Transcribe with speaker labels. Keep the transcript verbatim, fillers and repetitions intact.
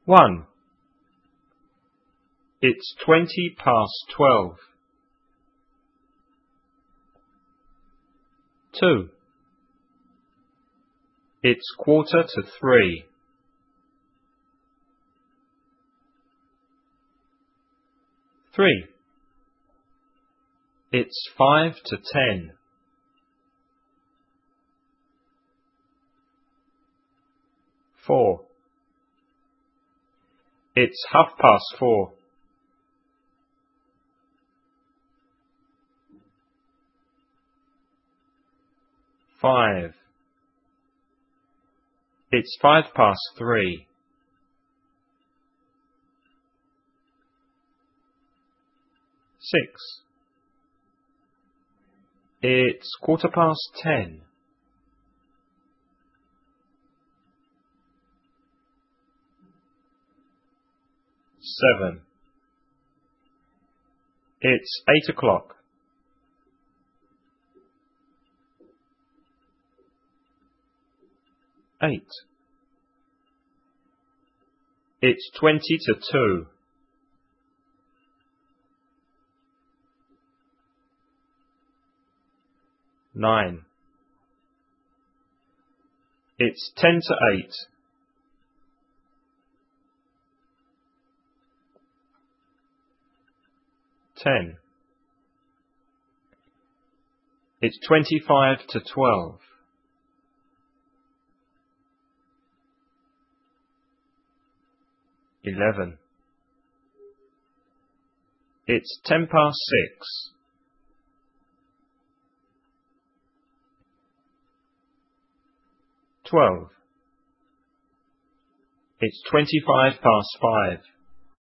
Speaker 1: One. It's twenty past twelve. Two. It's quarter to three. Three. It's five to ten. Four. It's half past four. Five. It's five past three. Six. It's quarter past ten. Seven. It's eight o'clock. Eight. It's twenty to two. Nine. It's ten to eight. Ten. It's twenty-five to twelve. Eleven. It's ten past six. Twelve. It's twenty-five past five.